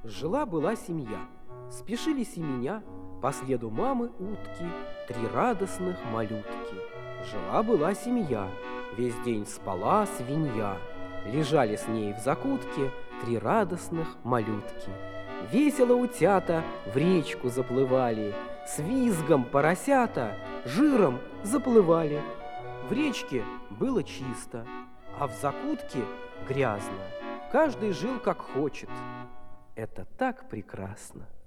Жила-была семья, спешили семеня по следу мамы утки, три радостных малютки. Жила-была семья, весь день спала свинья, лежали с ней в закутке три радостных малютки. Весело утята в речку заплывали, с визгом поросята жиром заплывали. В речке было чисто, а в закутке грязно. Каждый жил как хочет. Это так прекрасно.